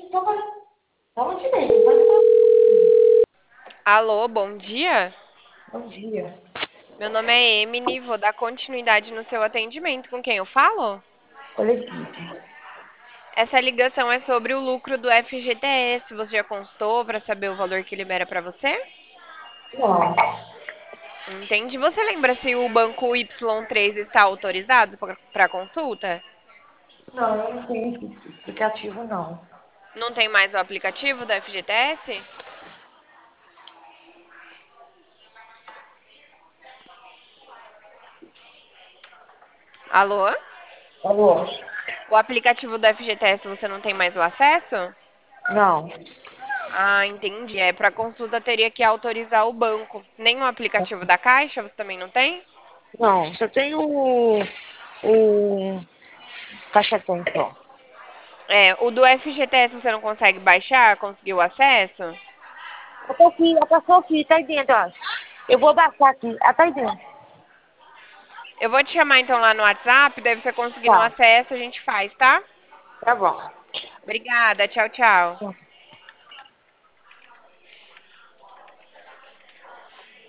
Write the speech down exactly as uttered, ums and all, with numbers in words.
Toma, toma direito, pode falar. Alô, bom dia. Bom dia. Meu nome é Emily, vou dar continuidade no seu atendimento. Com quem eu falo? Coleguice. Essa ligação é sobre o lucro do F G T S. Você já consultou para saber o valor que libera para você? Não, Entende? Você lembra se o banco Y três está autorizado para consulta? não, eu não tenho esse aplicativo, não. Não tem mais o aplicativo do F G T S? Alô? Alô? O aplicativo do F G T S você não tem mais o acesso? Não, Ah, entendi. É, para consulta teria que autorizar o banco. Nem o aplicativo da Caixa você também não tem? não, só tem o, o caixa-tem só. É, o do F G T S você não consegue baixar? Conseguiu acesso? Eu tô aqui, eu tô aqui, tá aí dentro, ó. Eu vou baixar aqui, ela tá aí dentro. Eu vou te chamar então lá no WhatsApp, daí você conseguindo o Tá, acesso, a gente faz, tá? tá bom. Obrigada, tchau, tchau.